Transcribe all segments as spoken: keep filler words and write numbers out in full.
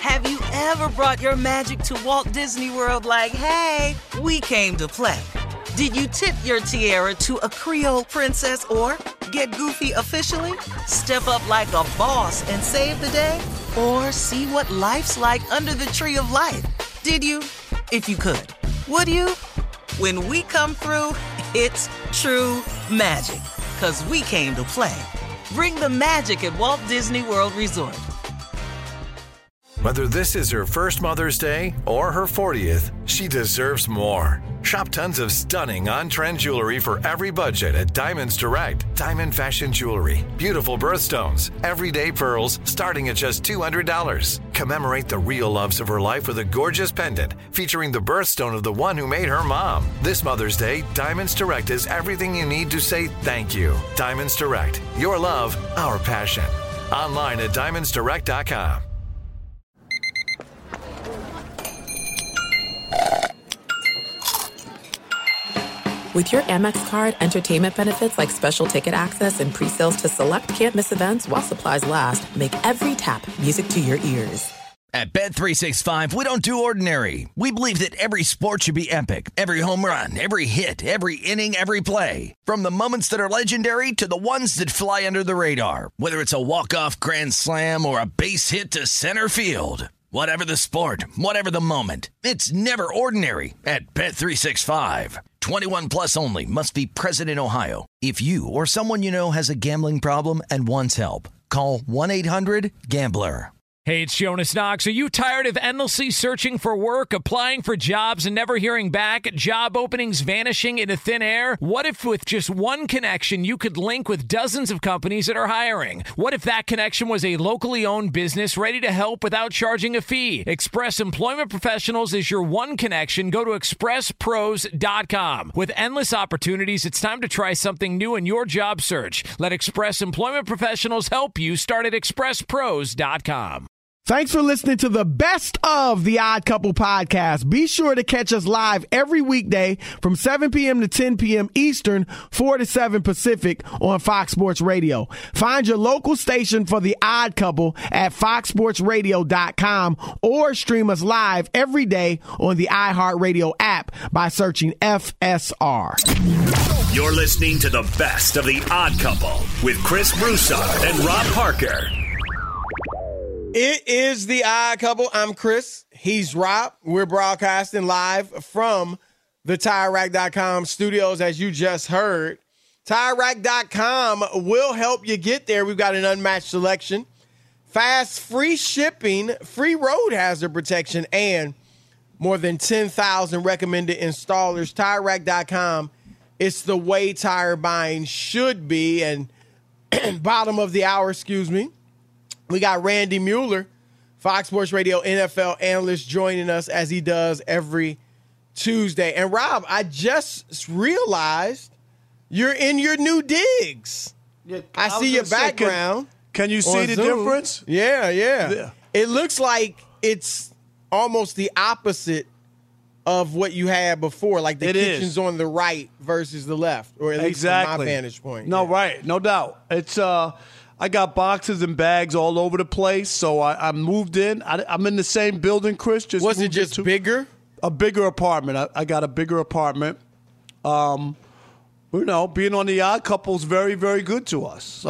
Have you ever brought your magic to Walt Disney World like, hey, we came to play? Did you tip your tiara to a Creole princess or get goofy officially? Step up like a boss and save the day? Or see what life's like under the tree of life? Did you? If you could. Would you? When we come through, it's true magic. 'Cause we came to play. Bring the magic at Walt Disney World Resort. Whether this is her first Mother's Day or her fortieth, she deserves more. Shop tons of stunning on-trend jewelry for every budget at Diamonds Direct. Diamond fashion jewelry, beautiful birthstones, everyday pearls starting at just two hundred dollars. Commemorate the real loves of her life with a gorgeous pendant featuring the birthstone of the one who made her mom. This Mother's Day, Diamonds Direct is everything you need to say thank you. Diamonds Direct, your love, our passion. Online at diamonds direct dot com. With your Amex card, entertainment benefits like special ticket access and pre-sales to select can't-miss events while supplies last make every tap music to your ears. At Bet three sixty-five, we don't do ordinary. We believe that every sport should be epic. Every home run, every hit, every inning, every play. From the moments that are legendary to the ones that fly under the radar. Whether it's a walk-off grand slam or a base hit to center field. Whatever the sport, whatever the moment, it's never ordinary at Bet three sixty-five. twenty-one plus only. Must be present in Ohio. If you or someone you know has a gambling problem and wants help, call one eight hundred gambler. Hey, it's Jonas Knox. Are you tired of endlessly searching for work, applying for jobs, and never hearing back? Job openings vanishing into thin air? What if with just one connection, you could link with dozens of companies that are hiring? What if that connection was a locally owned business ready to help without charging a fee? Express Employment Professionals is your one connection. Go to express pros dot com. With endless opportunities, it's time to try something new in your job search. Let Express Employment Professionals help you. Start at express pros dot com. Thanks for listening to the best of the Odd Couple podcast. Be sure to catch us live every weekday from seven p.m. to ten p.m. Eastern, four to seven Pacific on Fox Sports Radio. Find your local station for the Odd Couple at fox sports radio dot com or stream us live every day on the iHeartRadio app by searching F S R. You're listening to the best of the Odd Couple with Chris Broussard and Rob Parker. It is the Odd Couple. I'm Chris. He's Rob. We're broadcasting live from the tire rack dot com studios, as you just heard. tire rack dot com will help you get there. We've got an unmatched selection, fast, free shipping, free road hazard protection, and more than ten thousand recommended installers. tire rack dot com, it's the way tire buying should be. And bottom of the hour, excuse me. We got Randy Mueller, Fox Sports Radio N F L analyst, joining us as he does every Tuesday. And Rob, I just realized you're in your new digs. Yeah, I, I see your background. Say, can, can you see the Zoom. difference? Yeah, yeah, yeah. It looks like it's almost the opposite of what you had before. Like the it kitchen's is. on the right versus the left, or at least exactly. from my vantage point. No, yeah. right. No doubt. It's uh. I got boxes and bags all over the place, so I, I moved in. I, I'm in the same building, Chris. Just was it just to bigger? A bigger apartment. I, I got a bigger apartment. Um, you know, being on the Odd Couple is very, very good to us. So.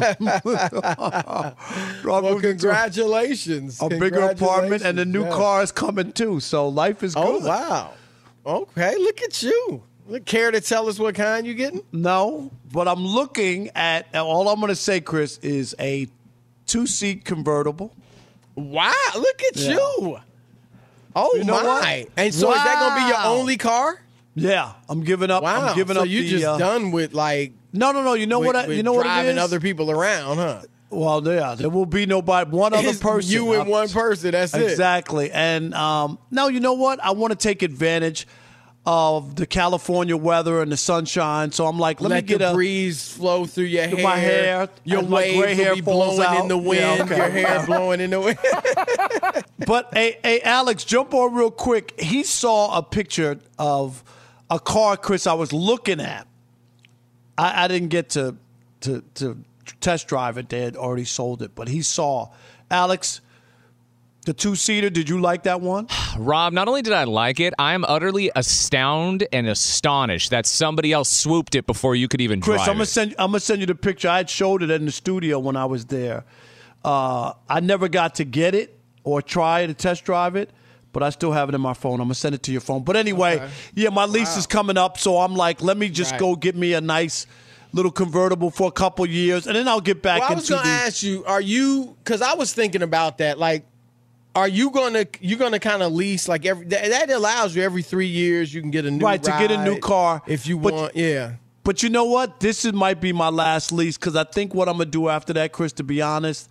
Well, congratulations. A bigger apartment, and the new yeah. car is coming too. So life is good. Oh wow! Okay, look at you. Care to tell us what kind you're getting? No, but I'm looking at, all I'm going to say, Chris, is a two-seat convertible. Wow, look at yeah. you. Oh, you know my. What? And so wow. is that going to be your only car? Yeah, I'm giving up. Wow. I'm giving so up you the, just uh, done with like No, no, no. You know with, what I, you know what it is? Driving other people around, huh? Well, yeah, there will be nobody, one other it's person. You and I'm, one person, that's exactly. it. Exactly. And um, no, you know what? I want to take advantage of the California weather and the sunshine, so I'm like, let, let me get the a breeze flow through your hair. My hair, your waves will hair be blowing out. in the wind. Yeah, okay. Your hair blowing in the wind. But hey, hey, Alex, jump on real quick. He saw a picture of a car, Chris, I was looking at. I, I didn't get to to to test drive it. They had already sold it, but he saw. Alex, The two-seater, did you like that one? Rob, not only did I like it, I am utterly astounded and astonished that somebody else swooped it before you could even Chris, drive I'm gonna it. send I'm gonna send you the picture. I had showed it in the studio when I was there. Uh, I never got to get it or try to test drive it, but I still have it in my phone. I'm gonna send it to your phone. But anyway, okay. yeah, my lease wow. is coming up, so I'm like, let me just right. go get me a nice little convertible for a couple years, and then I'll get back well, into I was gonna the, ask you, are you? Because I was thinking about that, like. Are you gonna you gonna kind of lease like every that, that allows you every three years you can get a new right to get a new car if you but, want yeah. But you know what? This is, might be my last lease because I think what I'm gonna do after that, Chris, to be honest,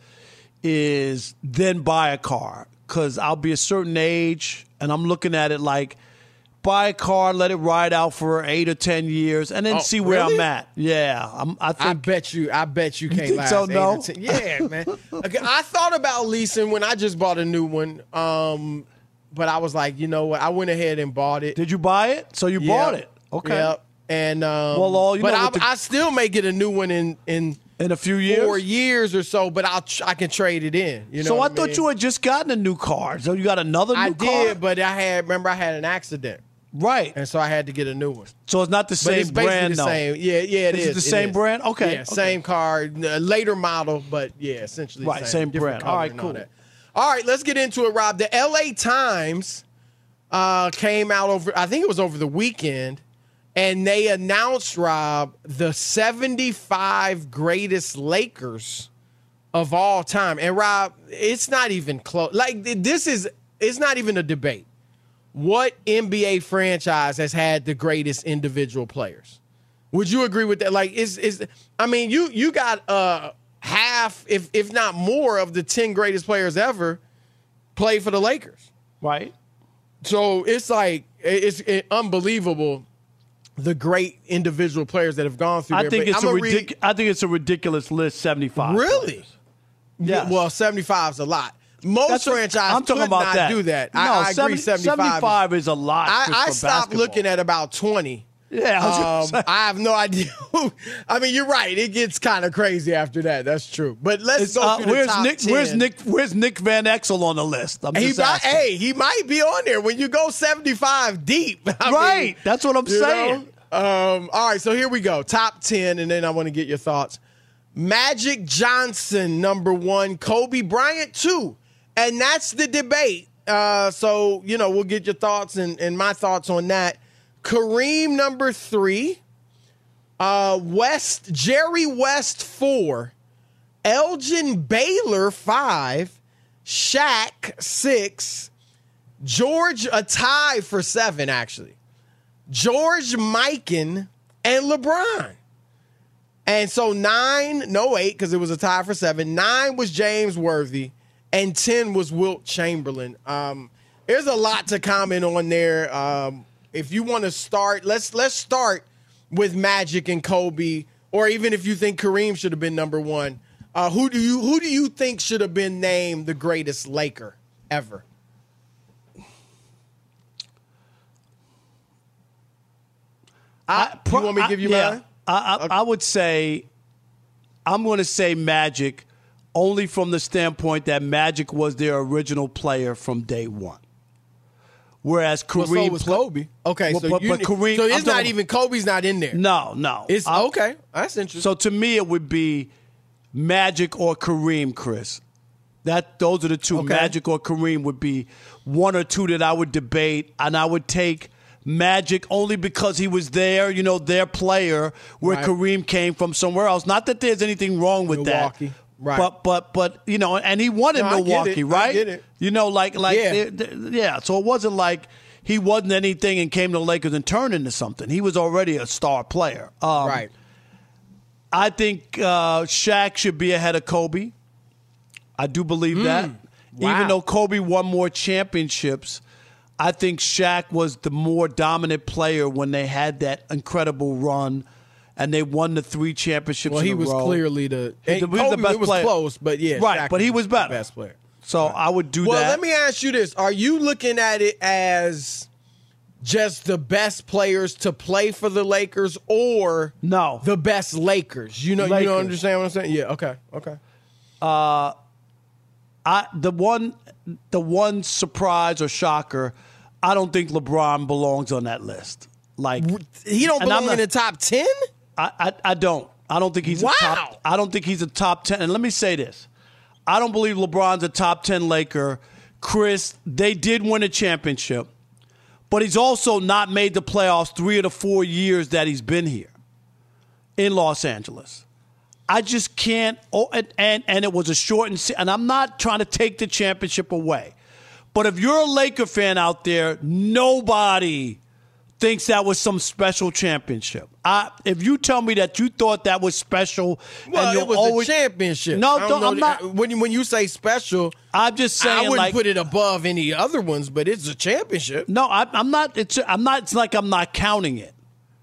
is then buy a car because I'll be a certain age and I'm looking at it like buy a car, let it ride out for eight or ten years, and then oh, see where really? I'm at. Yeah, I'm, I think. I bet you. I bet you can't you last. So, eight no? or ten. Yeah, man. Okay, I thought about leasing when I just bought a new one, um, but I was like, you know what? I went ahead and bought it. Did you buy it? So you yep. bought it? Okay. Yep. And um, well, all you but know I, the, I still may get a new one in in. In a few years? Four years or so, but I'll I can trade it in. You know so I, I thought mean? you had just gotten a new car. So you got another new I car? I did, but I had, remember I had an accident. Right. And so I had to get a new one. So it's not the same but it's basically brand, the though. Same. Yeah, yeah, it is. is. Is it the it same is. brand? Okay. Yeah, okay. same car, uh, later model, but yeah, essentially the right, same. same brand. All right, cool. All, all right, let's get into it, Rob. The L A Times uh, came out over, I think it was over the weekend, and they announced, Rob, the seventy-five greatest Lakers of all time. And, Rob, it's not even close. Like, this is, it's not even a debate. What N B A franchise has had the greatest individual players? Would you agree with that? Like, is is I mean, you you got uh, half, if if not more, of the ten greatest players ever play for the Lakers, right? So it's like it's it, unbelievable the great individual players that have gone through. I there. think But it's I'm a read, ridic- I think it's a ridiculous list. seventy-five. Really? Yeah. Well, seventy-five is a lot. Most That's franchises I'm talking could about not that. do that. No, I, I seventy, agree. seventy-five, seventy-five is a lot. I, I for stopped basketball. looking at about twenty. Yeah, I, was um, I have no idea. I mean, you're right. It gets kind of crazy after that. That's true. But let's It's, go uh, through the where's top Nick? ten. Where's Nick? Where's Nick Van Exel on the list? I'm He just might, asking. hey, he might be on there when you go seventy-five deep. I right. mean, That's what I'm saying. Um, all right, so here we go. Top ten, and then I want to get your thoughts. Magic Johnson, number one. Kobe Bryant, two. And that's the debate. Uh, so, you know, we'll get your thoughts and, and my thoughts on that. Kareem, number three. Uh, West, Jerry West, four. Elgin Baylor, five. Shaq, six. George, a tie for seven, actually. George Mikan and LeBron. And so nine, no eight, because it was a tie for seven. Nine was James Worthy, and ten was Wilt Chamberlain. Um, there's a lot to comment on there. Um, if you want to start, let's let's start with Magic and Kobe, or even if you think Kareem should have been number one. Uh, who do you who do you think should have been named the greatest Laker ever? I, you want me to give you I, yeah, mine? I, I, Okay. I would say I'm going to say Magic only from the standpoint that Magic was their original player from day one. Whereas Kareem Well, so was pla- Kobe. Okay, Well, so, but, you, but Kareem, so I'm it's not talking- even Kobe's not in there. No, no. It's I- okay. That's interesting. So to me, it would be Magic or Kareem, Chris. That those are the two. Okay. Magic or Kareem would be one or two that I would debate, and I would take Magic only because he was there, you know, their player, where Right. Kareem came from somewhere else. Not that there's anything wrong with Milwaukee. that. Right. But but but you know, and he won in No, I get Milwaukee, it. I right? get it. You know, like like Yeah. they- they- yeah. So it wasn't like he wasn't anything and came to the Lakers and turned into something. He was already a star player. Um, right. I think uh, Shaq should be ahead of Kobe. I do believe that. wow. Even though Kobe won more championships, I think Shaq was the more dominant player when they had that incredible run and they won the three championships Well, in he a was row. clearly the, He- and he was Kobe, the best it was player. close, but yeah, Right, Shaq but he was the better. best player. So I would do Well, that. let me ask you this: are you looking at it as just the best players to play for the Lakers, or No. the best Lakers? You know, you Lakers. don't understand what I'm saying? Yeah. Okay. Okay. I the one the one surprise or shocker, I don't think LeBron belongs on that list. Like he don't belong not, in the top ten? I, I I don't. I don't think he's wow. a top I don't think he's a top ten. And let me say this. I don't believe LeBron's a top ten Laker. Chris, they did win a championship, but he's also not made the playoffs three of the four years that he's been here in Los Angeles. I just can't. Oh, and, and, and it was a shortened season. And I'm not trying to take the championship away. But if you're a Laker fan out there, nobody thinks that was some special championship. I, if you tell me that you thought that was special, well, and it was always, a championship. No, I don't, don't I'm that, not. When you, when you say special, I'm just saying. I wouldn't like, put it above any other ones, but it's a championship. No, I, I'm not. It's I'm not. It's like I'm not counting it.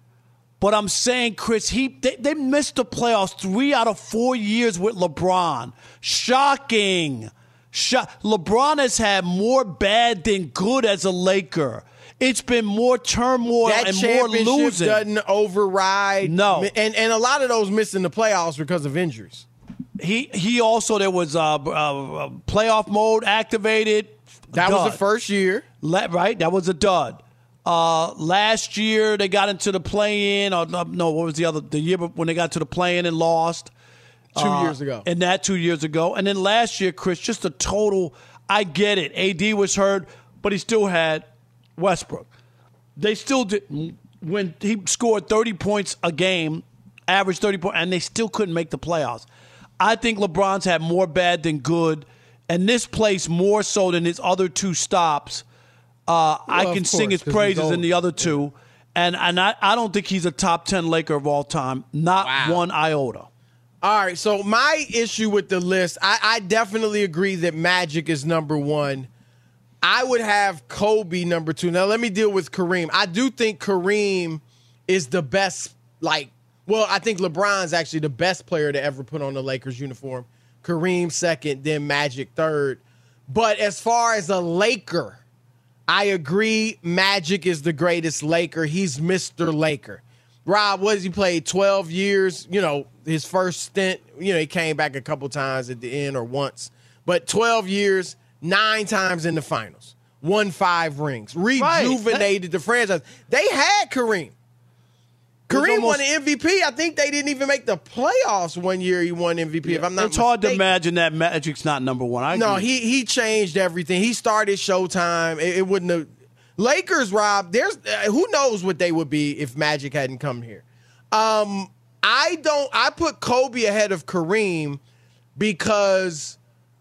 But I'm saying, Chris, he they, they missed the playoffs three out of four years with LeBron. Shocking. Shock. LeBron has had more bad than good as a Laker. It's been more turmoil that and more losing. Doesn't override. No, and and a lot of those missing the playoffs because of injuries. He he also there was uh, uh, playoff mode activated. That dud. was the first year, La- right? That was a dud. Uh, last year they got into the play-in. Or no, what was the other? The year when they got to the play-in and lost. Two uh, years ago. And that two years ago. And then last year, Chris, just a total. I get it. A D was hurt, but he still had Westbrook. They still did when he scored thirty points a game, averaged thirty points, and they still couldn't make the playoffs. I think LeBron's had more bad than good, and this place more so than his other two stops. Uh, well, I can course, sing his praises in the other two, yeah. and and I, I don't think he's a top ten Laker of all time. Not wow. one iota. All right, so my issue with the list, I, I definitely agree that Magic is number one. I would have Kobe number two. Now, let me deal with Kareem. I do think Kareem is the best, like, well, I think LeBron's actually the best player to ever put on the Lakers uniform. Kareem second, then Magic third. But as far as a Laker, I agree Magic is the greatest Laker. He's Mister Laker. Rob, what has he played? twelve years, you know, his first stint, you know, he came back a couple times at the end or once. But twelve years, nine times in the finals, won five rings, rejuvenated right. the franchise. They had Kareem. Kareem almost, won the M V P. I think they didn't even make the playoffs one year he won M V P, yeah, if I'm not It's mistaken. hard to imagine that Magic's not number one. I no, agree. he he changed everything. He started Showtime. It, it wouldn't have. Lakers, Rob, there's uh, who knows what they would be if Magic hadn't come here. Um, I don't. I put Kobe ahead of Kareem because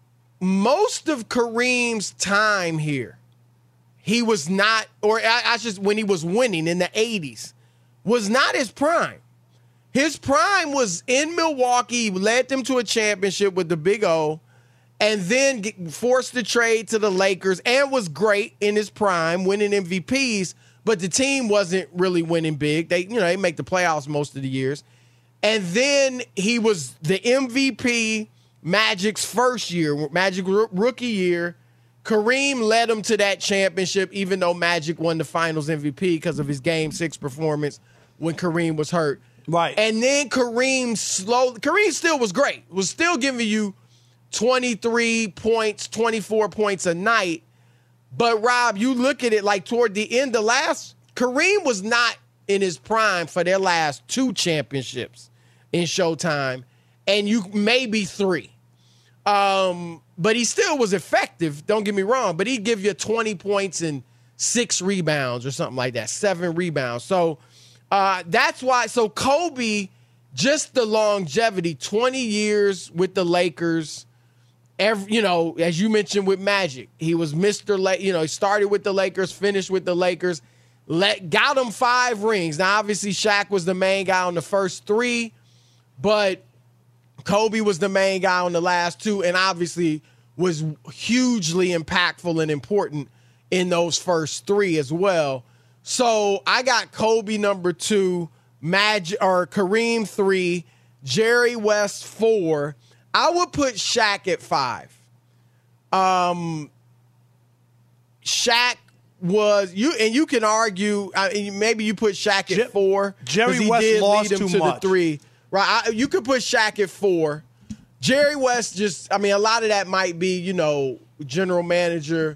most of Kareem's time here, he was not, or I, I just when he was winning in the eighties, was not his prime. His prime was in Milwaukee, led them to a championship with the Big O, and then get forced to trade to the Lakers and was great in his prime, winning M V Ps, but the team wasn't really winning big. They, you know, they make the playoffs most of the years. And then he was the M V P Magic's first year, Magic rookie year. Kareem led him to that championship, even though Magic won the finals M V P because of his game six performance when Kareem was hurt. Right. And then Kareem slowly, Kareem still was great, was still giving you twenty-three points, twenty-four points a night. But Rob, you look at it like toward the end, the last, Kareem was not in his prime for their last two championships in Showtime, and you maybe three. Um, but he still was effective, don't get me wrong, but he'd give you twenty points and six rebounds or something like that, seven rebounds. So uh, that's why, so Kobe, just the longevity, twenty years with the Lakers. Every, you know, as you mentioned with Magic, he was Mister La- you know, he started with the Lakers, finished with the Lakers, let, got him five rings. Now, obviously, Shaq was the main guy on the first three, but Kobe was the main guy on the last two, and obviously was hugely impactful and important in those first three as well. So I got Kobe number two, Magic or Kareem three, Jerry West four. I would put Shaq at five. Um, Shaq was you, and you can argue. I mean, maybe you put Shaq at four. Jerry he West did lost lead him too to much. The three, right? I, you could put Shaq at four. Jerry West just, I mean, a lot of that might be, you know, general manager,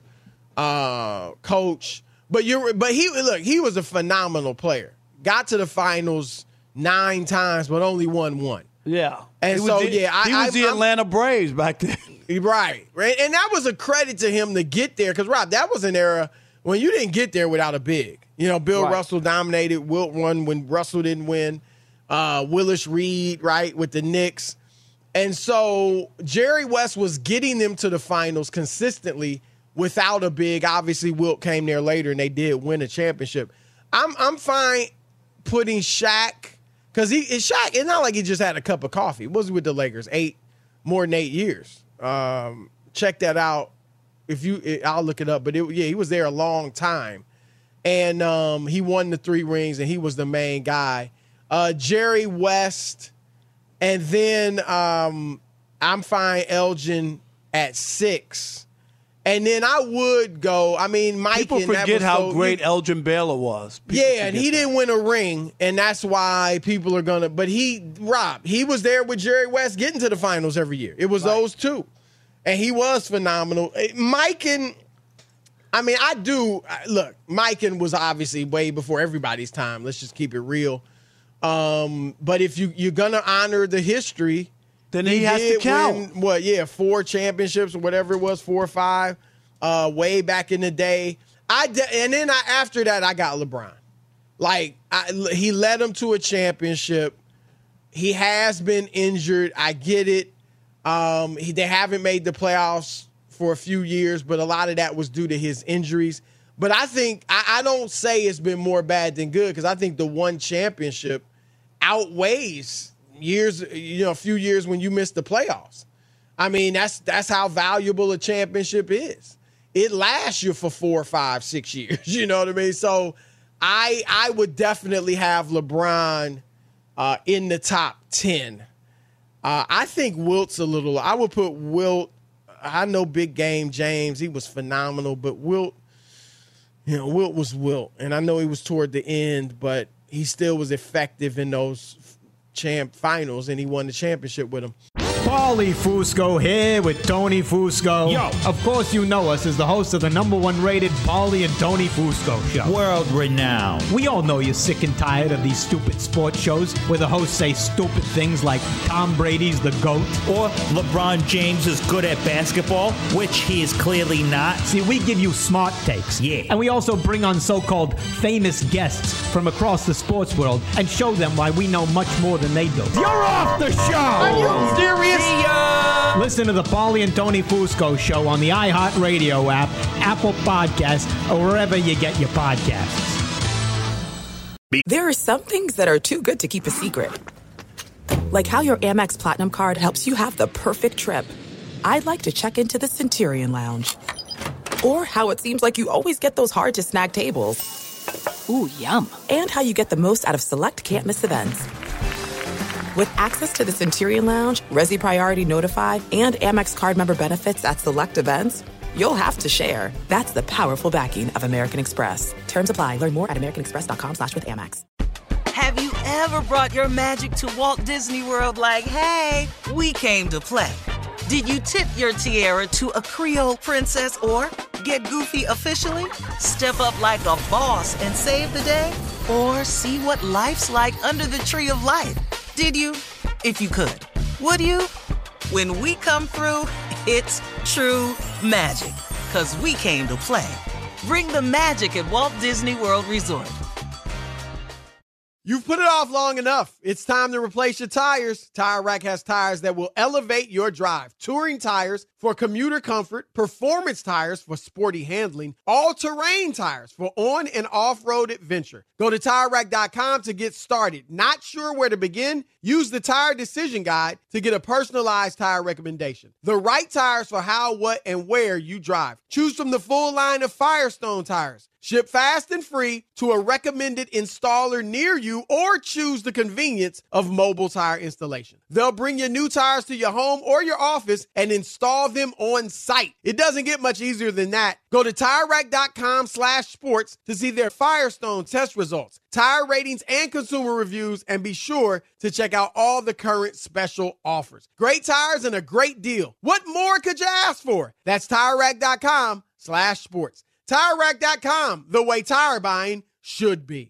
uh, coach. But you but he look, he was a phenomenal player. Got to the finals nine times, but only won one. Yeah. And he so, the, yeah. He I, was I, the I'm, Atlanta Braves back then. Right. Right. And that was a credit to him to get there. Because, Rob, that was an era when you didn't get there without a big. You know, Bill right. Russell dominated. Wilt won when Russell didn't win. Uh, Willis Reed, right, with the Knicks. And so Jerry West was getting them to the finals consistently without a big. Obviously, Wilt came there later, and they did win a championship. I'm I'm fine putting Shaq, because he Shaq, it's not like he just had a cup of coffee. What was he with the Lakers? Eight, more than eight years. Um, check that out. If you, I'll look it up. But, it, yeah, he was there a long time. And um, he won the three rings, and he was the main guy. Uh, Jerry West. And then um, I'm fine Elgin at six. And then I would go, I mean, Mike. People forget how so, great he, Elgin Baylor was. People yeah, and he that. didn't win a ring, and that's why people are going to. But he, Rob, he was there with Jerry West getting to the finals every year. It was right. those two. And he was phenomenal. Mike and, I mean, I do, look, Mike and was obviously way before everybody's time. Let's just keep it real. Um, but if you, you're going to honor the history, then he, he has to count. Win, what, yeah, four championships or whatever it was, four or five, uh, way back in the day. I de- And then I, after that, I got LeBron. Like, I, he led them to a championship. He has been injured. I get it. Um, he, they haven't made the playoffs for a few years, but a lot of that was due to his injuries. But I think I, I don't say it's been more bad than good, because I think the one championship outweighs years, you know, a few years when you miss the playoffs. I mean, that's that's how valuable a championship is. It lasts you for four, five, six years. You know what I mean? So I I would definitely have LeBron uh, in the top ten. Uh, I think Wilt's a little. I would put Wilt. I know Big Game James. He was phenomenal, but Wilt. You know, Wilt was Wilt, and I know he was toward the end, but he still was effective in those champ finals, and he won the championship with them. Paulie Fusco here with Tony Fusco. Yo. Of course you know us as the host of the number one rated Paulie and Tony Fusco show. World renowned. We all know you're sick and tired of these stupid sports shows where the hosts say stupid things like Tom Brady's the GOAT. Or LeBron James is good at basketball, which he is clearly not. See, we give you smart takes. Yeah. And we also bring on so-called famous guests from across the sports world and show them why we know much more than they do. You're off the show! Are you serious? See ya! Listen to the Paulie and Tony Fusco show on the iHeartRadio app, Apple Podcasts, or wherever you get your podcasts. There are some things that are too good to keep a secret. Like how your Amex Platinum card helps you have the perfect trip. I'd like to check into the Centurion Lounge. Or how it seems like you always get those hard-to-snag tables. Ooh, yum. And how you get the most out of select can't-miss events. With access to the Centurion Lounge, Resi Priority Notified, and Amex card member benefits at select events, you'll have to share. That's the powerful backing of American Express. Terms apply. Learn more at americanexpress.com slash with Amex. Have you ever brought your magic to Walt Disney World like, hey, we came to play? Did you tip your tiara to a Creole princess or get goofy officially? Step up like a boss and save the day? Or see what life's like under the tree of life? Did you? If you could. Would you? When we come through, it's true magic. 'Cause we came to play. Bring the magic at Walt Disney World Resort. You've put it off long enough. It's time to replace your tires. Tire Rack has tires that will elevate your drive. Touring tires for commuter comfort, performance tires for sporty handling, all-terrain tires for on- and off-road adventure. Go to Tire Rack dot com to get started. Not sure where to begin? Use the Tire Decision Guide to get a personalized tire recommendation. The right tires for how, what, and where you drive. Choose from the full line of Firestone tires. Ship fast and free to a recommended installer near you, or choose the convenience of mobile tire installation. They'll bring your new tires to your home or your office and install them on site. It doesn't get much easier than that. Go to TireRack.com slash sports to see their Firestone test results, tire ratings, and consumer reviews, and be sure to check out all the current special offers. Great tires and a great deal. What more could you ask for? That's TireRack.com slash sports. Tire Rack dot com, the way tire buying should be.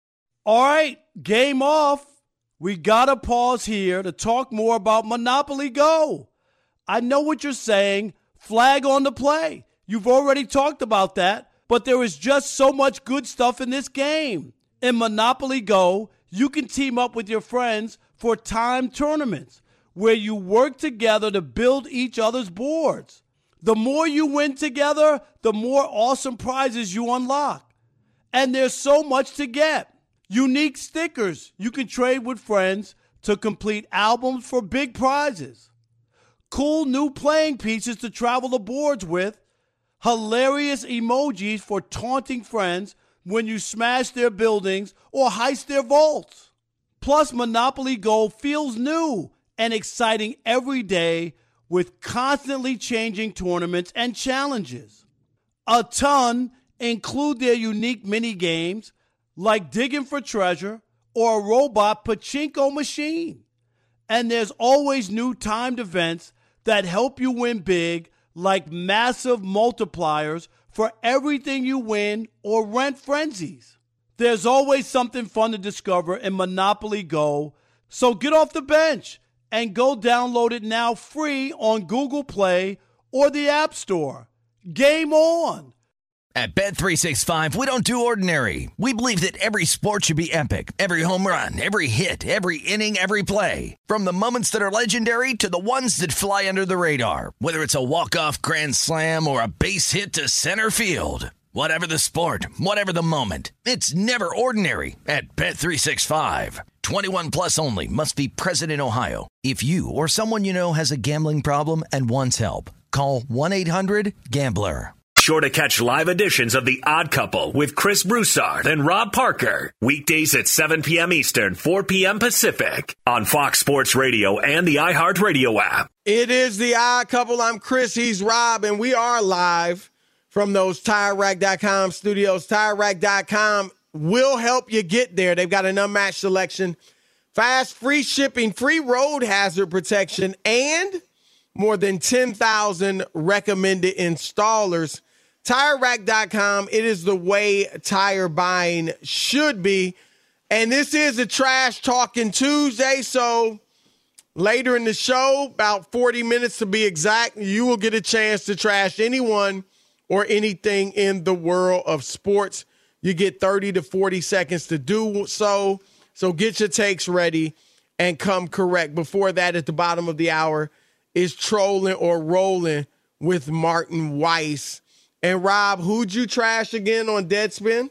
All right, game off. We got to pause here to talk more about Monopoly Go. I know what you're saying. Flag on the play. You've already talked about that, but there is just so much good stuff in this game. In Monopoly Go, you can team up with your friends for timed tournaments where you work together to build each other's boards. The more you win together, the more awesome prizes you unlock. And there's so much to get. Unique stickers you can trade with friends to complete albums for big prizes. Cool new playing pieces to travel the boards with. Hilarious emojis for taunting friends when you smash their buildings or heist their vaults. Plus, Monopoly Go feels new and exciting every day with constantly changing tournaments and challenges. A ton include their unique mini games like digging for treasure or a robot pachinko machine. And there's always new timed events that help you win big, like massive multipliers for everything you win or rent frenzies. There's always something fun to discover in Monopoly Go, so get off the bench and go download it now free on Google Play or the App Store. Game on! At Bet three sixty-five, we don't do ordinary. We believe that every sport should be epic. Every home run, every hit, every inning, every play. From the moments that are legendary to the ones that fly under the radar. Whether it's a walk-off grand slam or a base hit to center field. Whatever the sport, whatever the moment. It's never ordinary at Bet three sixty-five. twenty-one plus only. Must be present in Ohio. If you or someone you know has a gambling problem and wants help, call one eight hundred gambler. Sure to catch live editions of The Odd Couple with Chris Broussard and Rob Parker. Weekdays at seven p.m. Eastern, four p.m. Pacific on Fox Sports Radio and the iHeartRadio app. It is The Odd Couple. I'm Chris. He's Rob, and we are live from those Tire Rack dot com studios. Tire Rack dot com will help you get there. They've got an unmatched selection, fast, free shipping, free road hazard protection, and more than ten thousand recommended installers. Tire Rack dot com, it is the way tire buying should be. And this is a Trash Talking Tuesday, so later in the show, about forty minutes to be exact, you will get a chance to trash anyone or anything in the world of sports. You get thirty to forty seconds to do so. So get your takes ready and come correct. Before that, at the bottom of the hour, is Trolling or Rolling with Martin Weiss. And Rob, who'd you trash again on Deadspin?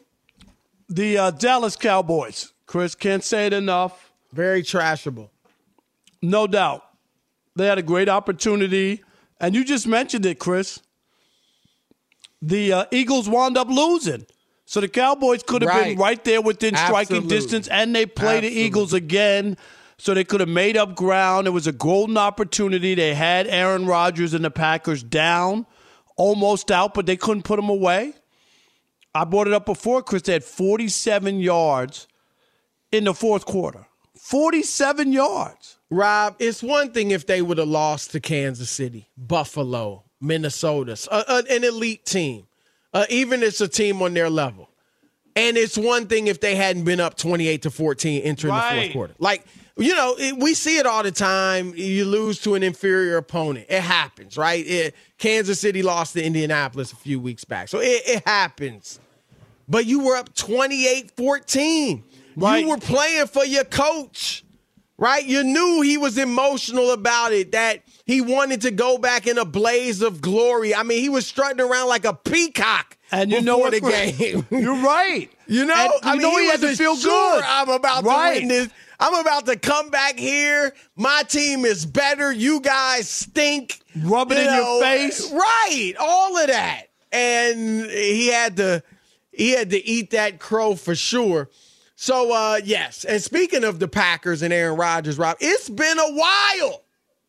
The uh, Dallas Cowboys. Chris, can't say it enough. Very trashable. No doubt. They had a great opportunity. And you just mentioned it, Chris. The uh, Eagles wound up losing. So the Cowboys could have right. been right there within striking Absolutely. distance, and they played Absolutely. the Eagles again. So they could have made up ground. It was a golden opportunity. They had Aaron Rodgers and the Packers down, almost out, but they couldn't put him away. I brought it up before, Chris. They had forty-seven yards in the fourth quarter. forty-seven yards. Rob, it's one thing if they would have lost to Kansas City, Buffalo, Minnesota, uh, uh, an elite team. Uh, even it's a team on their level. And it's one thing if they hadn't been up twenty-eight to fourteen entering right. the fourth quarter. Like, you know, it, we see it all the time. You lose to an inferior opponent. It happens, right? It, Kansas City lost to Indianapolis a few weeks back. So it, it happens. But you were up twenty-eight fourteen. Right. You were playing for your coach, right? You knew he was emotional about it, that he wanted to go back in a blaze of glory. I mean, he was strutting around like a peacock. And you know what the game. You're right. You know, and I you mean, know he, he had to feel sure good. I'm about right. to win this. I'm about to come back here. My team is better. You guys stink. Rub it you in know, your face. Right. All of that. And he had to he had to eat that crow for sure. So, uh, yes. And speaking of the Packers and Aaron Rodgers, Rob, it's been a while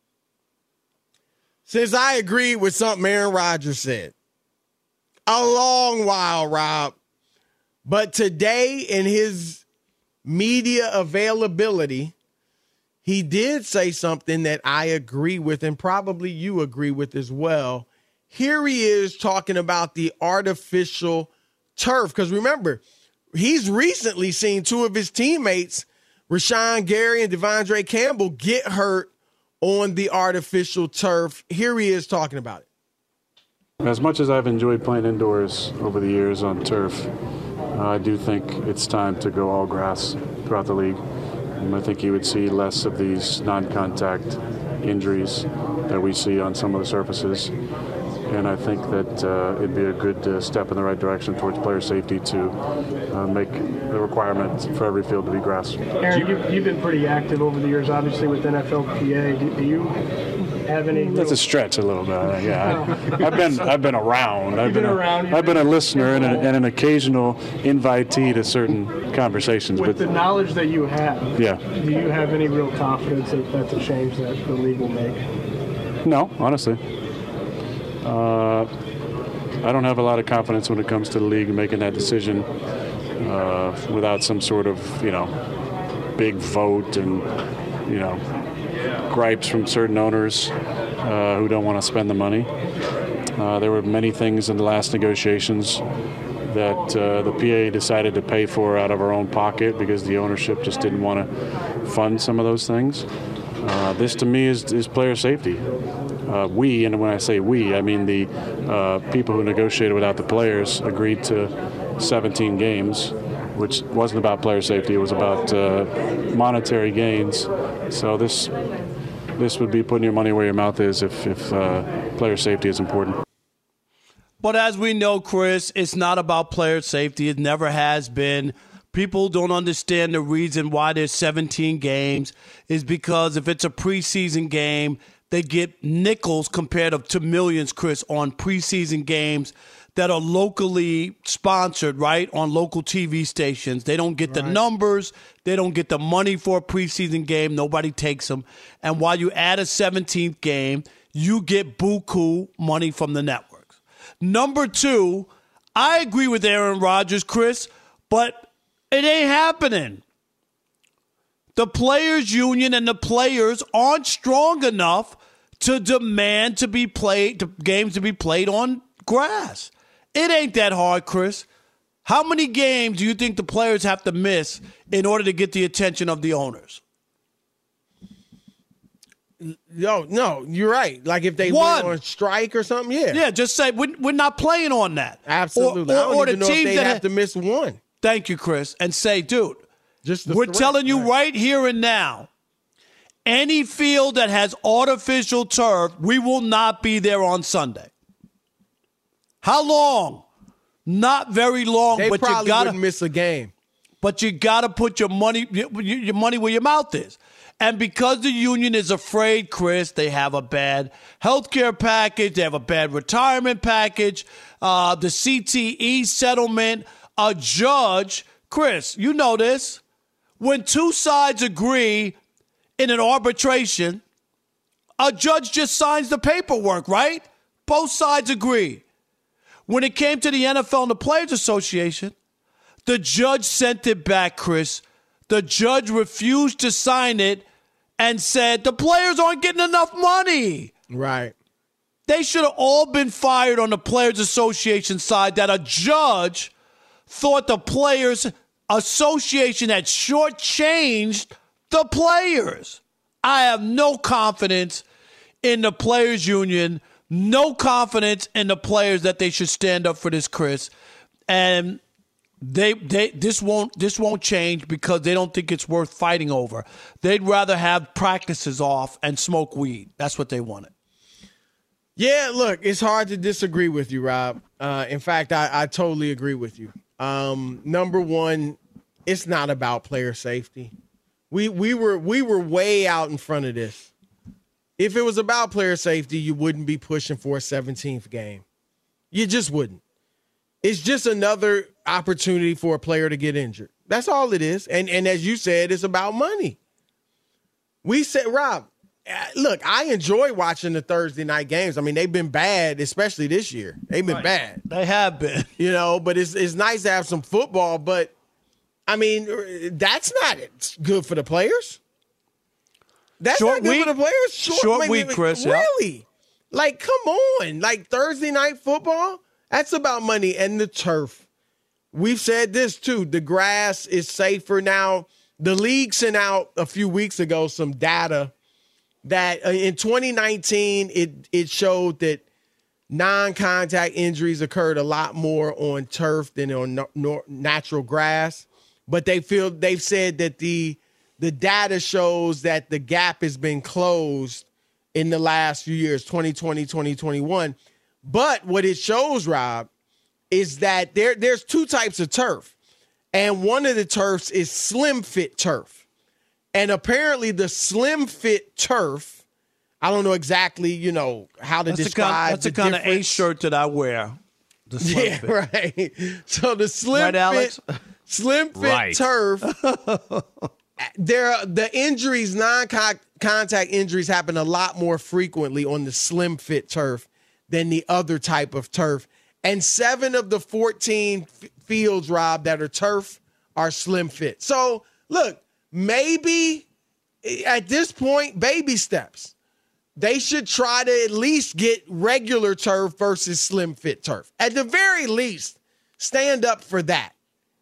since I agreed with something Aaron Rodgers said. A long while, Rob. But today, in his media availability, he did say something that I agree with, and probably you agree with as well. Here he is talking about the artificial turf. Because remember, he's recently seen two of his teammates, Rashawn Gary and Devondre Campbell, get hurt on the artificial turf. Here he is talking about it. As much as I've enjoyed playing indoors over the years on turf, uh, I do think it's time to go all grass throughout the league. And I think you would see less of these non-contact injuries that we see on some of the surfaces. And I think that uh, it'd be a good uh, step in the right direction towards player safety to uh, make the requirement for every field to be grass. Aaron, you've, you've been pretty active over the years, obviously, with N F L P A. Do, do you have any? That's a stretch a little bit. Yeah, I, I've been I've been around. I've You've been, been around. A, I've been a listener and, a, and an occasional invitee to certain conversations. With but the knowledge that you have, yeah. do you have any real confidence that that's a change that the league will make? No, honestly. Uh, I don't have a lot of confidence when it comes to the league making that decision uh, without some sort of, you know, big vote and, you know, gripes from certain owners uh, who don't want to spend the money. Uh, there were many things in the last negotiations that uh, the P A decided to pay for out of our own pocket because the ownership just didn't want to fund some of those things. Uh, this, to me, is, is player safety. Uh, we, and when I say we, I mean the uh, people who negotiated without the players, agreed to seventeen games, which wasn't about player safety. It was about uh, monetary gains. So this this would be putting your money where your mouth is if, if uh, player safety is important. But as we know, Chris, it's not about player safety. It never has been. People don't understand the reason why there's seventeen games is because if it's a preseason game, they get nickels compared to millions, Chris, on preseason games that are locally sponsored, right, on local T V stations. They don't get right. the numbers. They don't get the money for a preseason game. Nobody takes them. And while you add a seventeenth game, you get buku money from the networks. Number two, I agree with Aaron Rodgers, Chris, but it ain't happening. The players' union and the players aren't strong enough to demand to be played, to games to be played on grass. It ain't that hard, Chris. How many games do you think the players have to miss in order to get the attention of the owners? No, no, you're right. Like if they One. went on strike or something, yeah. Yeah, just say we're, we're not playing on that. Absolutely. Or, or, I don't or even the know if teams they that have ha- to miss one. Thank you, Chris. And say, dude, Just the we're threat, telling you right. right here and now, any field that has artificial turf, we will not be there on Sunday. How long? Not very long. They but probably you gotta, wouldn't miss a game. But you got to put your money, your money where your mouth is. And because the union is afraid, Chris, they have a bad health care package. They have a bad retirement package. Uh, the C T E settlement. A judge, Chris, you know this. When two sides agree in an arbitration, a judge just signs the paperwork, right? Both sides agree. When it came to the N F L and the Players Association, the judge sent it back, Chris. The judge refused to sign it and said the players aren't getting enough money. Right. They should have all been fired on the Players Association side that a judge thought the Players Association had shortchanged the players. I have no confidence in the Players Union, no confidence in the players that they should stand up for this, Chris. And they they this won't this won't change because they don't think it's worth fighting over. They'd rather have practices off and smoke weed. That's what they wanted. Yeah, look, it's hard to disagree with you, Rob. Uh, in fact, I, I totally agree with you. Um, number one, it's not about player safety. We we were we were way out in front of this. If it was about player safety, you wouldn't be pushing for a seventeenth game. You just wouldn't. It's just another opportunity for a player to get injured. That's all it is. And and as you said, it's about money. We said, Rob, look, I enjoy watching the Thursday night games. I mean, they've been bad, especially this year. They've been Right. bad. They have been. You know, but it's it's nice to have some football. But, I mean, that's not good for the players. That's Short not good week. for the players. Short, Short wait, week, wait, wait, Chris, yeah. Really? Like, come on. Like, Thursday night football, that's about money and the turf. We've said this, too. The grass is safer now. The league sent out a few weeks ago some data that uh, in twenty nineteen, it it showed that non-contact injuries occurred a lot more on turf than on no, no, natural grass. But they feel they've said that the the data shows that the gap has been closed in the last few years, twenty twenty, twenty twenty-one. But what it shows, Rob, is that there there's two types of turf. And one of the turfs is slim fit turf. And apparently the slim fit turf, I don't know exactly, you know, how to That's describe the kind, that's the, the kind of difference. A shirt that I wear. The slim Yeah, fit. right. So the slim Right, fit, Alex? slim fit Right. turf, there the injuries, non-contact injuries happen a lot more frequently on the slim fit turf than the other type of turf. And seven of the fourteen f- fields, Rob, that are turf are slim fit. So, look, maybe at this point, baby steps. They should try to at least get regular turf versus slim fit turf. At the very least, stand up for that.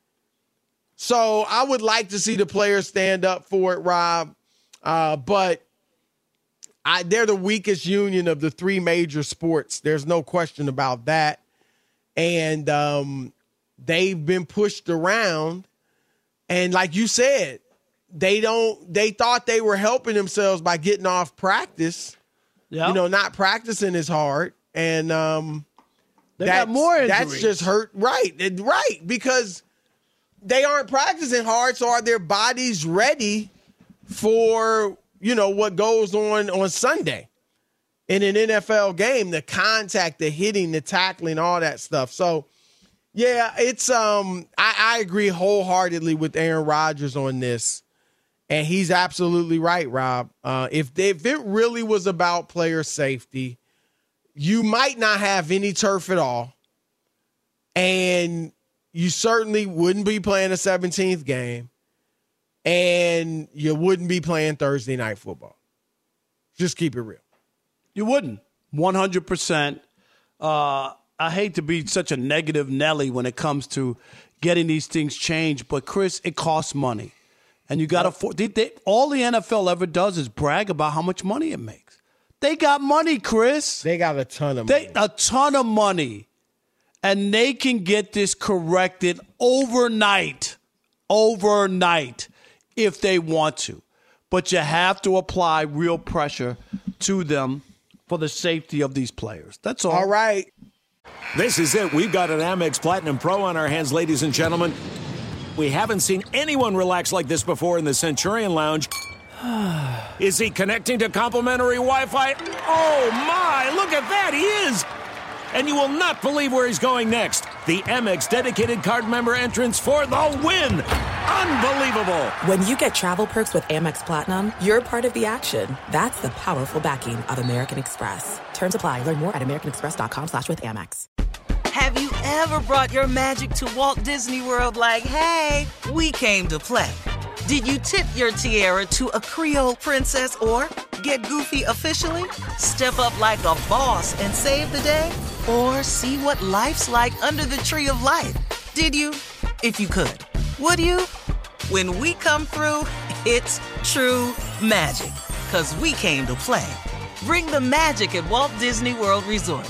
So I would like to see the players stand up for it, Rob. Uh, but I, they're the weakest union of the three major sports. There's no question about that. And um, they've been pushed around. And like you said, they don't. They thought they were helping themselves by getting off practice. Yeah. You know, not practicing as hard. And um, They got more injuries. That's just hurt. Right. It- Right. Because they aren't practicing hard. So are their bodies ready for, you know, what goes on on Sunday in an N F L game? The contact, the hitting, the tackling, all that stuff. So, yeah, it's um. I, I agree wholeheartedly with Aaron Rodgers on this. And he's absolutely right, Rob. Uh, if, they, if it really was about player safety, you might not have any turf at all. And you certainly wouldn't be playing a seventeenth game. And you wouldn't be playing Thursday night football. Just keep it real. You wouldn't. one hundred percent. Uh, I hate to be such a negative Nelly when it comes to getting these things changed, but, Chris, it costs money. And you got to for- they, they, all the N F L ever does is brag about how much money it makes. They got money, Chris. They got a ton of they, money. A ton of money. And they can get this corrected overnight. Overnight if they want to. But you have to apply real pressure to them for the safety of these players. That's all. All right. This is it. We've got an Amex Platinum Pro on our hands, ladies and gentlemen. We haven't seen anyone relax like this before in the Centurion Lounge. Is he connecting to complimentary Wi-Fi? Oh, my. Look at that. He is. And you will not believe where he's going next. The Amex dedicated card member entrance for the win. Unbelievable. When you get travel perks with Amex Platinum, you're part of the action. That's the powerful backing of American Express. Terms apply. Learn more at americanexpress.com slash with Amex. Have you ever brought your magic to Walt Disney World like, hey, we came to play? Did you tip your tiara to a Creole princess or get goofy officially? Step up like a boss and save the day? Or see what life's like under the tree of life? Did you? If you could. Would you? When we come through, it's true magic. 'Cause we came to play. Bring the magic at Walt Disney World Resort.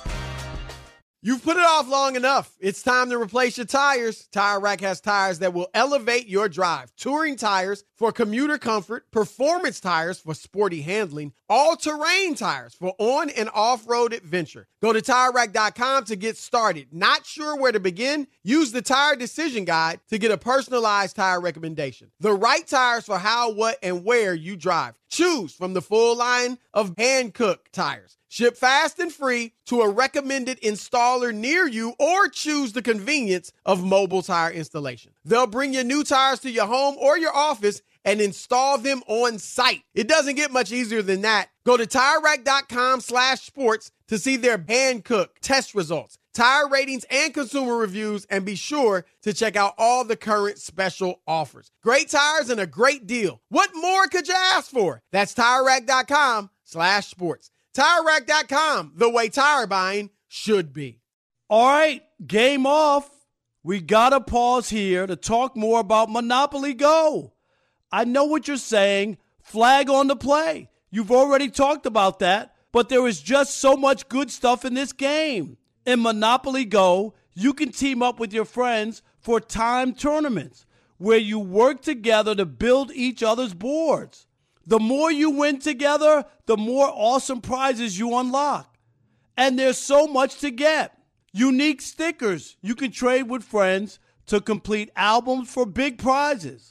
You've put it off long enough. It's time to replace your tires. Tire Rack has tires that will elevate your drive. Touring tires for commuter comfort, performance tires for sporty handling, all-terrain tires for on- and off-road adventure. Go to Tire Rack dot com to get started. Not sure where to begin? Use the Tire Decision Guide to get a personalized tire recommendation. The right tires for how, what, and where you drive. Choose from the full line of Hankook tires. Ship fast and free to a recommended installer near you, or choose the convenience of mobile tire installation. They'll bring you new tires to your home or your office and install them on site. It doesn't get much easier than that. Go to TireRack.com slash sports to see their Hankook test results, tire ratings, and consumer reviews, and be sure to check out all the current special offers. Great tires and a great deal. What more could you ask for? That's TireRack.com slash sports. Tire Rack dot com, the way tire buying should be. All right, game off. We got to pause here to talk more about Monopoly Go. I know what you're saying. Flag on the play. You've already talked about that, but there is just so much good stuff in this game. In Monopoly Go, you can team up with your friends for timed tournaments where you work together to build each other's boards. The more you win together, the more awesome prizes you unlock. And there's so much to get. Unique stickers you can trade with friends to complete albums for big prizes.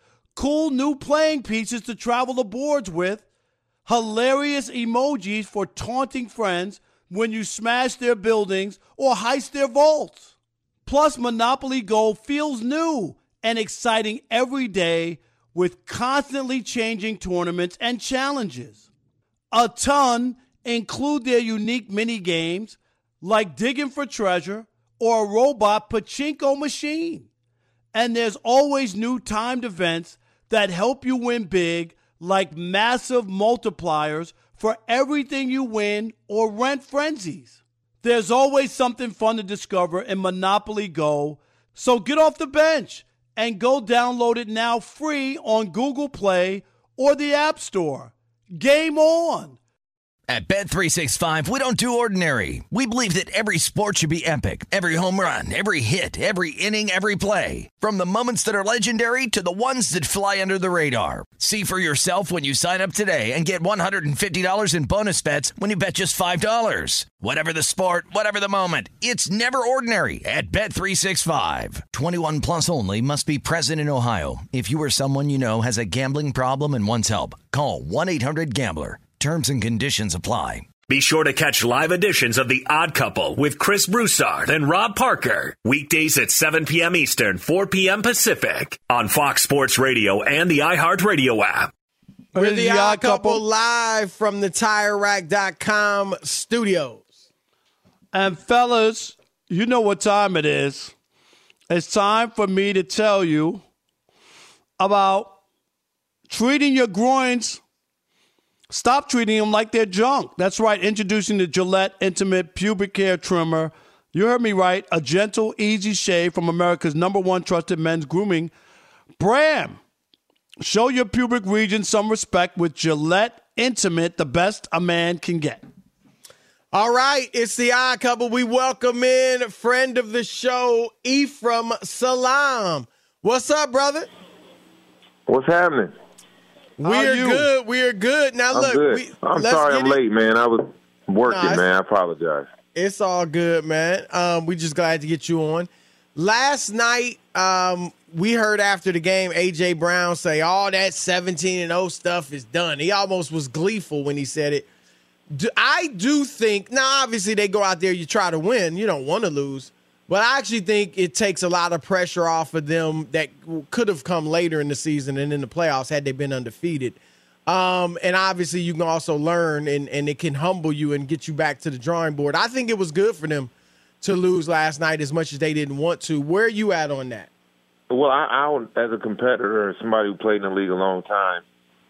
Cool new playing pieces to travel the boards with. Hilarious emojis for taunting friends when you smash their buildings or heist their vaults. Plus, Monopoly Go feels new and exciting every day with constantly changing tournaments and challenges. A ton include their unique mini games like digging for treasure or a robot pachinko machine. And there's always new timed events that help you win big, like massive multipliers for everything you win or rent frenzies. There's always something fun to discover in Monopoly Go, so get off the bench and go download it now free on Google Play or the App Store. Game on! At Bet three sixty-five, we don't do ordinary. We believe that every sport should be epic. Every home run, every hit, every inning, every play. From the moments that are legendary to the ones that fly under the radar. See for yourself when you sign up today and get one hundred fifty dollars in bonus bets when you bet just five dollars. Whatever the sport, whatever the moment, it's never ordinary at Bet three sixty-five. twenty-one plus only. Must be present in Ohio. If you or someone you know has a gambling problem and wants help, call one eight hundred gambler. Terms and conditions apply. Be sure to catch live editions of The Odd Couple with Chris Broussard and Rob Parker. Weekdays at seven p.m. Eastern, four p.m. Pacific on Fox Sports Radio and the iHeartRadio app. We're The Odd Couple live from the Tire Rack dot com studios. And fellas, you know what time it is. It's time for me to tell you about treating your groins. Stop treating them like they're junk. That's right. Introducing the Gillette Intimate Pubic Hair Trimmer. You heard me right. A gentle, easy shave from America's number one trusted men's grooming brand. Show your pubic region some respect with Gillette Intimate, the best a man can get. All right. It's The Odd Couple. We welcome in friend of the show, Ephraim Salaam. What's up, brother? What's happening? We're good. We're good. Now, I'm look. Good. We, I'm sorry I'm it. late, man. I was working, nah, man. I apologize. It's all good, man. Um, we just glad to get you on. Last night, um, we heard after the game A J. Brown say all that seventeen and oh stuff is done. He almost was gleeful when he said it. Do, I do think, now obviously they go out there, you try to win. You don't want to lose. But I actually think it takes a lot of pressure off of them that could have come later in the season and in the playoffs had they been undefeated. Um, and obviously you can also learn, and, and it can humble you and get you back to the drawing board. I think it was good for them to lose last night as much as they didn't want to. Where are you at on that? Well, I, I as a competitor, somebody who played in the league a long time,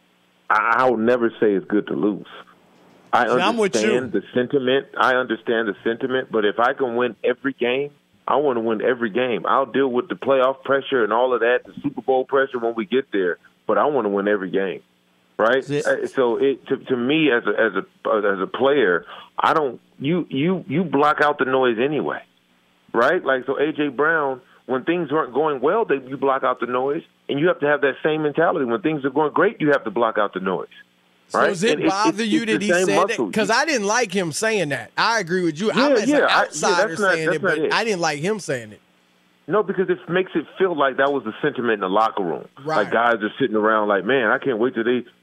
I, I would never say it's good to lose. I See, understand the sentiment. I understand the sentiment. But if I can win every game, I want to win every game. I'll deal with the playoff pressure and all of that, the Super Bowl pressure when we get there. But I want to win every game, right? So it to, to me as a as a as a player, I don't you you you block out the noise anyway, right? Like so, A J. Brown, when things aren't going well, they you block out the noise, and you have to have that same mentality. When things are going great, you have to block out the noise. So right? does it and bother it's, you it's that he said that? Because I didn't like him saying that. I agree with you. Yeah, I'm as yeah, an I- outsider yeah, that's not- saying that's it, but not it. I didn't like him saying it. No, because it makes it feel like that was the sentiment in the locker room. Right. Like guys are sitting around like, man, I can't wait till they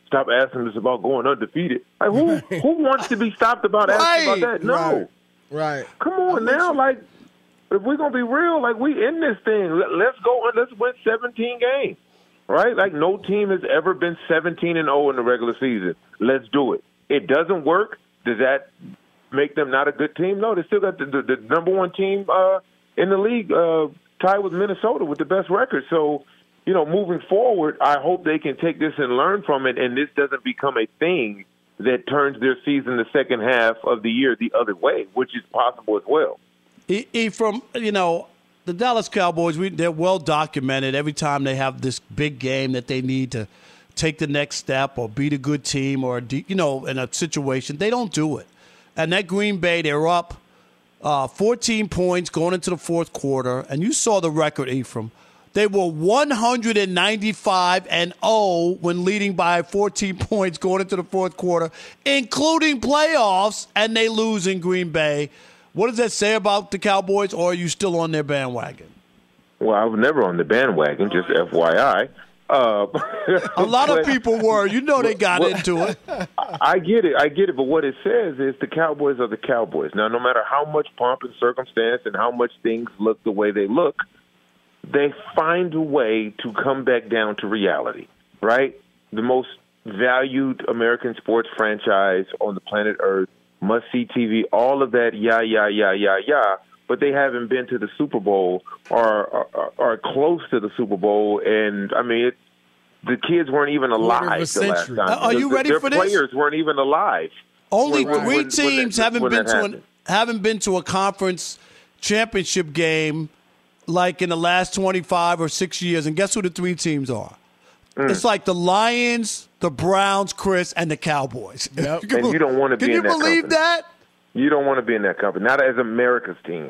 stop asking us about going undefeated. Like, who who wants to be stopped about asking Right, about that? No. right, right. Come on now. Like, if we're going to be real, like, we in this thing. Let- Let's go and let's win seventeen games, right? Like, no team has ever been seventeen and oh in the regular season. Let's do it. It doesn't work. Does that make them not a good team? No, they still got the, the, the number one team uh, in the league, uh, tied with Minnesota with the best record. So, you know, moving forward, I hope they can take this and learn from it, and this doesn't become a thing that turns their season the second half of the year the other way, which is possible as well. E, e from you know the Dallas Cowboys, we, they're well documented. Every time they have this big game that they need to take the next step or beat a good team or you know in a situation, they don't do it. And that Green Bay, they're up uh, fourteen points going into the fourth quarter, and you saw the record, Ephraim. They were one ninety-five and oh when leading by fourteen points going into the fourth quarter, including playoffs, and they lose in Green Bay. What does that say about the Cowboys, or are you still on their bandwagon? Well, I was never on the bandwagon, just F Y I. Uh, A lot of people were. You know they got well, into it. I get it. I get it. But what it says is the Cowboys are the Cowboys. Now, no matter how much pomp and circumstance and how much things look the way they look, they find a way to come back down to reality, right? The most valued American sports franchise on the planet Earth, must-see T V, all of that, yeah, yeah, yeah, yeah, yeah. But they haven't been to the Super Bowl or are, are close to the Super Bowl. And, I mean, it, the kids weren't even alive the last time. Are you ready Their for this? players weren't even alive. Only when- three when- teams when that- haven't when been that to happened. an, haven't been to a conference championship game like in the last twenty-five or six years. And guess who the three teams are? Mm. It's like the Lions, the Browns, Chris, and the Cowboys. And you don't want to Can be you in that believe company. that? You don't want to be in that company, not as America's team.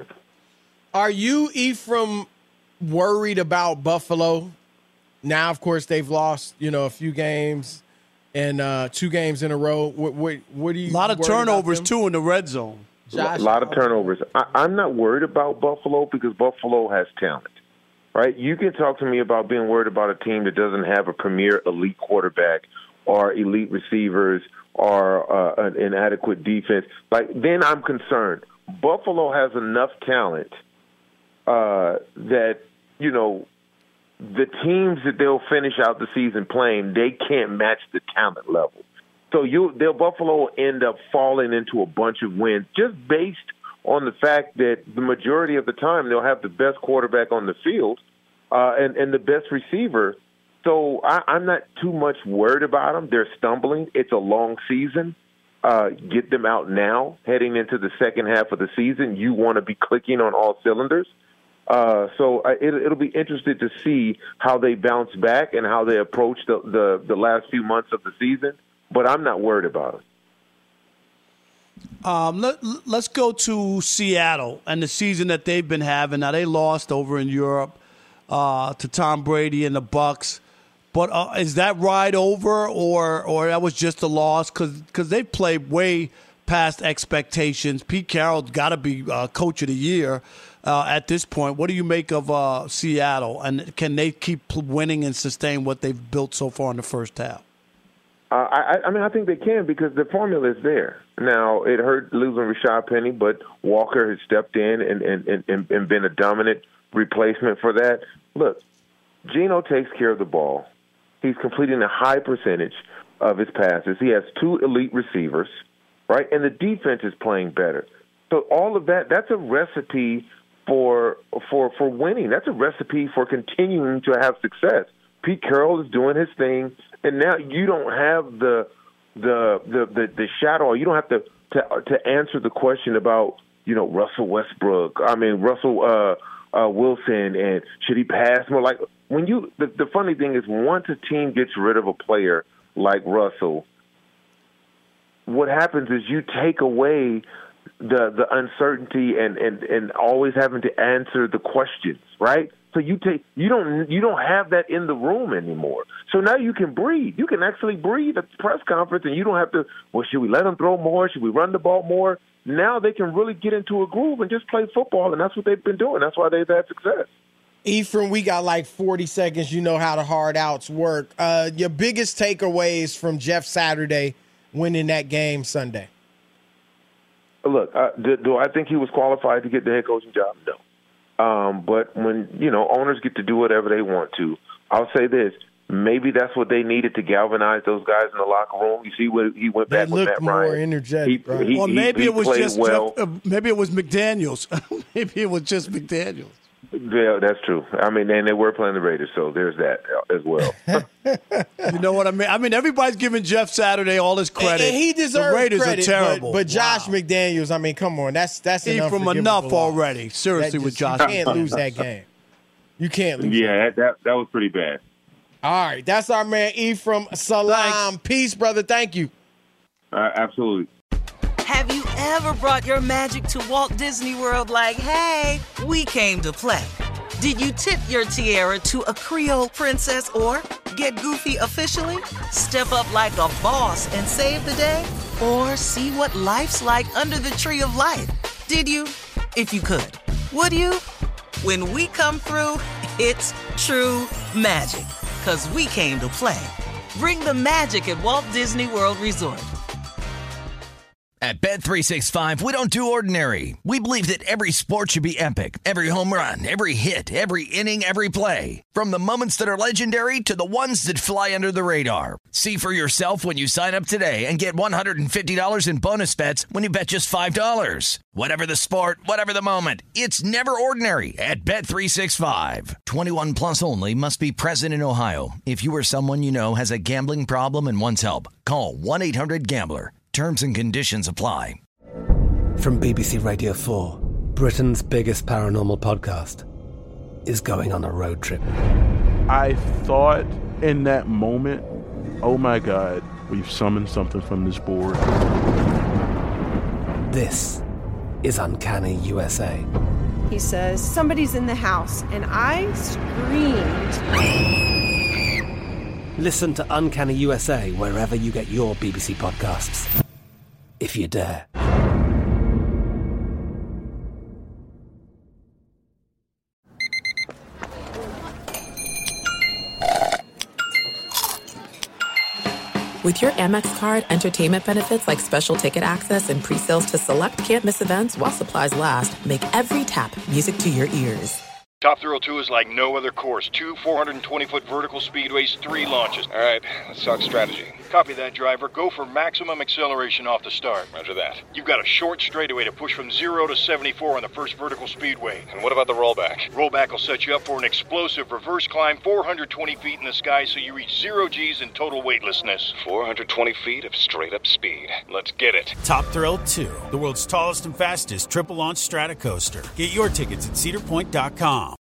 Are you, Ephraim, worried about Buffalo? Now, of course, they've lost, you know, a few games and uh, two games in a row. What, what, what do you? A lot of worried about turnovers, them? too, in the red zone. Josh A lot of turnovers. I, I'm not worried about Buffalo because Buffalo has talent, right? You can talk to me about being worried about a team that doesn't have a premier elite quarterback or elite receivers or uh, an inadequate defense. Like, then I'm concerned. Buffalo has enough talent uh, that, you know, the teams that they'll finish out the season playing, they can't match the talent level. So you, they'll Buffalo will end up falling into a bunch of wins just based on the fact that the majority of the time they'll have the best quarterback on the field uh, and, and the best receiver. So I, I'm not too much worried about them. They're stumbling. It's a long season. Uh, get them out now, heading into the second half of the season. You want to be clicking on all cylinders. Uh, so I, it, it'll be interesting to see how they bounce back and how they approach the, the, the last few months of the season. But I'm not worried about it. Um, let, let's go to Seattle and the season that they've been having. Now, they lost over in Europe uh, to Tom Brady and the Bucs. But uh, is that ride over, or or that was just a loss? Because they've played way past expectations. Pete Carroll's got to be uh, Coach of the Year uh, at this point. What do you make of uh, Seattle? And can they keep winning and sustain what they've built so far in the first half? Uh, I, I mean, I think they can because the formula is there. Now, it hurt losing Rashad Penny, but Walker has stepped in and, and, and, and been a dominant replacement for that. Look, Geno takes care of the ball. He's completing a high percentage of his passes. He has two elite receivers, right? And the defense is playing better. So all of that, that's a recipe for for for winning. That's a recipe for continuing to have success. Pete Carroll is doing his thing, and now you don't have the the the the, the shadow. You don't have to, to to answer the question about, you know, Russell Westbrook. I mean, Russell uh, uh, Wilson, and should he pass more? Like, when you the, the funny thing is, once a team gets rid of a player like Russell, what happens is you take away the the uncertainty and, and, and always having to answer the questions, right? So you take you don't you don't have that in the room anymore. So now you can breathe. You can actually breathe at the press conference, and you don't have to. Well, should we let them throw more? Should we run the ball more? Now they can really get into a groove and just play football, and that's what they've been doing. That's why they've had success. Ephraim, we got like forty seconds. You know how the hard outs work. Uh, your biggest takeaways from Jeff Saturday winning that game Sunday? Look, uh, do, do I think he was qualified to get the head coaching job? No. Um, but when, you know, owners get to do whatever they want to, I'll say this. Maybe that's what they needed to galvanize those guys in the locker room. You see what he went back they with looked Matt more Ryan. energetic. He, right? he, Well, maybe he, he it was just well. Jeff, uh, maybe it was McDaniels. Maybe it was just McDaniels. Yeah, that's true. I mean, and they were playing the Raiders, so there's that as well. You know what I mean? I mean, everybody's giving Jeff Saturday all his credit. And, and he deserves the Raiders credit, are terrible. But, but Josh wow. McDaniels, I mean, come on, that's that's an Ephraim unforgivable enough loss. already. Seriously, That with just- Josh, you can't lose that game. You can't lose. Yeah, that, that that was pretty bad. All right, that's our man Ephraim Salam. Thanks. Peace, brother. Thank you. Uh, absolutely. Have you ever brought your magic to Walt Disney World like, hey, we came to play? Did you tip your tiara to a Creole princess or get goofy officially? Step up like a boss and save the day? Or see what life's like under the tree of life? Did you? If you could. Would you? When we come through, it's true magic. 'Cause we came to play. Bring the magic at Walt Disney World Resort. At Bet three sixty-five, we don't do ordinary. We believe that every sport should be epic. Every home run, every hit, every inning, every play. From the moments that are legendary to the ones that fly under the radar. See for yourself when you sign up today and get one hundred fifty dollars in bonus bets when you bet just five dollars. Whatever the sport, whatever the moment, it's never ordinary at Bet three sixty-five. twenty-one plus only. Must be present in Ohio. If you or someone you know has a gambling problem and wants help, call one eight hundred gambler. Terms and conditions apply. From B B C Radio four, Britain's biggest paranormal podcast is going on a road trip. I thought in that moment, oh my God, we've summoned something from this board. This is Uncanny U S A. He says, somebody's in the house, and I screamed. Listen to Uncanny U S A wherever you get your B B C podcasts, if you dare. With your Amex card, entertainment benefits like special ticket access and pre-sales to select can't-miss events while supplies last make every tap music to your ears. Top Thrill two is like no other course. Two four hundred twenty foot vertical speedways, three launches. All right, let's talk strategy. Copy that, driver. Go for maximum acceleration off the start. Roger that. You've got a short straightaway to push from zero to seventy-four on the first vertical speedway. And what about the rollback? Rollback will set you up for an explosive reverse climb four hundred twenty feet in the sky so you reach zero G's in total weightlessness. four hundred twenty feet of straight-up speed. Let's get it. Top Thrill two, the world's tallest and fastest triple-launch strata coaster. Get your tickets at cedar point dot com.